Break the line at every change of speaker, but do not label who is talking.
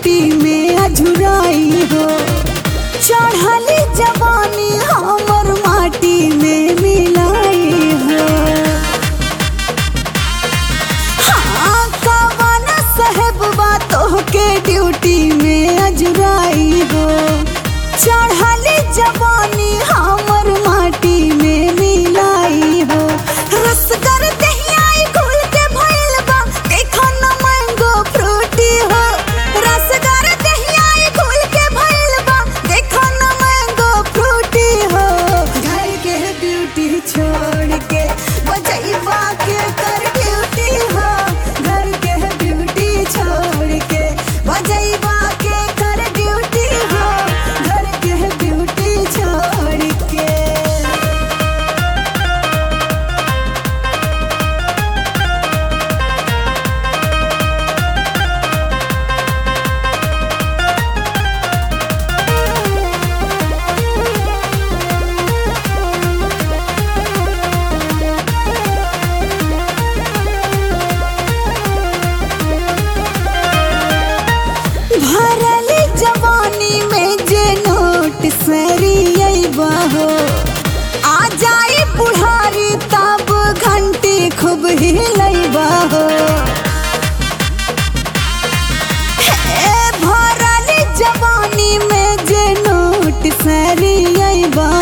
Duty में अझुराई हो। चढ़ली जवानी हमर माटी में मिलाई हो। हाँ कवन साहेब बातों के ड्यूटी में अझुराई हो। चढ़ली जवानी हमर माटी में मिलाई हो। रसगर दहियाई घुल के भइल बा देखो न मैंगो फ्रूटी हो। रसगर दहियाई घुल के भइल बा देखो न मैंगो फ्रूटी हो। घर के ड्यूटी छोड़ के बजैबा के कर ड्यूटी हो। घर के ड्यूटी छोड़ के बजैबा के कर ड्यूटी हो। घर के ड्यूटी छोड़ के। भरली जवानी में जे नोट सरियबा हो। आ जाई बुढ़ारी तब घंटी खूब हिलैबा हो। हे भरली जवानी में जे नोट सरियबा